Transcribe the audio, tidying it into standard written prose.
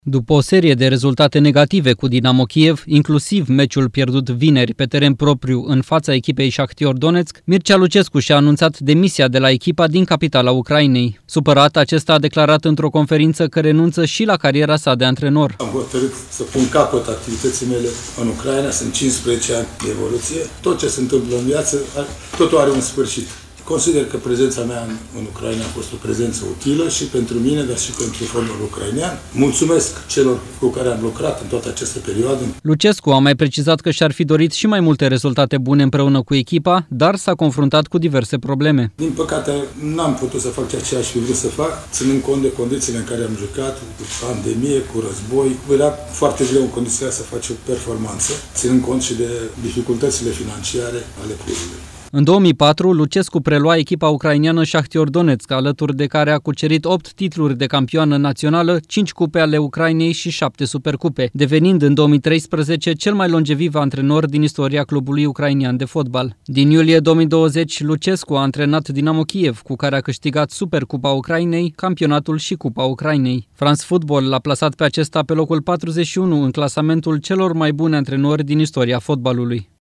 După o serie de rezultate negative cu Dinamo Kiev, inclusiv meciul pierdut vineri pe teren propriu în fața echipei Shahtior Donetsk, Mircea Lucescu și-a anunțat demisia de la echipa din capitala Ucrainei. Supărat, acesta a declarat într-o conferință că renunță și la cariera sa de antrenor. Am hotărât să pun capăt activității mele în Ucraina, sunt 15 ani de evoluție. Tot ce se întâmplă în viață, totul are un sfârșit. Consider că prezența mea în Ucraina a fost o prezență utilă și pentru mine, dar și pentru fondul ucrainean. Mulțumesc celor cu care am lucrat în toată această perioadă. Lucescu a mai precizat că și-ar fi dorit și mai multe rezultate bune împreună cu echipa, dar s-a confruntat cu diverse probleme. Din păcate, n-am putut să fac ceea ce aș fi vrut să fac, ținând cont de condițiile în care am jucat, cu pandemie, cu război. Era foarte greu în condițiile să faci o performanță, ținând cont și de dificultățile financiare ale clubului. În 2004, Lucescu prelua echipa ucraineană Shahtior Donetsk, alături de care a cucerit 8 titluri de campioană națională, 5 cupe ale Ucrainei și 7 supercupe, devenind în 2013 cel mai longeviv antrenor din istoria clubului ucrainean de fotbal. Din iulie 2020, Lucescu a antrenat Dinamo Kiev, cu care a câștigat Supercupa Ucrainei, campionatul și Cupa Ucrainei. France Football l-a plasat pe acesta pe locul 41 în clasamentul celor mai buni antrenori din istoria fotbalului.